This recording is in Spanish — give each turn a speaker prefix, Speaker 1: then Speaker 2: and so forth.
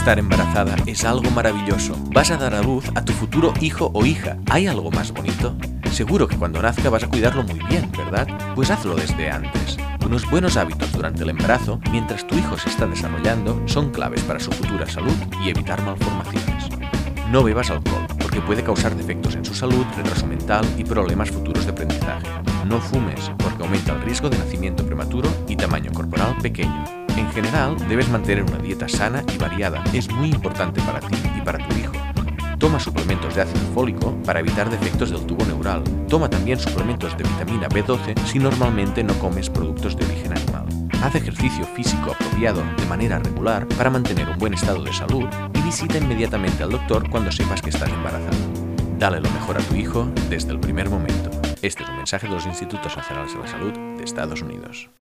Speaker 1: Estar embarazada es algo maravilloso. Vas a dar a luz a tu futuro hijo o hija. ¿Hay algo más bonito? Seguro que cuando nazca vas a cuidarlo muy bien, ¿verdad? Pues hazlo desde antes. Unos buenos hábitos durante el embarazo, mientras tu hijo se está desarrollando, son claves para su futura salud y evitar malformaciones. No bebas alcohol, porque puede causar defectos en su salud, retraso mental y problemas futuros de aprendizaje. No fumes, porque aumenta el riesgo de nacimiento prematuro y tamaño corporal pequeño. En general, debes mantener una dieta sana y variada. Es muy importante para ti y para tu hijo. Toma suplementos de ácido fólico para evitar defectos del tubo neural. Toma también suplementos de vitamina B12 si normalmente no comes productos de origen animal. Haz ejercicio físico apropiado de manera regular para mantener un buen estado de salud y visita inmediatamente al doctor cuando sepas que estás embarazada. Dale lo mejor a tu hijo desde el primer momento. Este es un mensaje de los Institutos Nacionales de la Salud de Estados Unidos.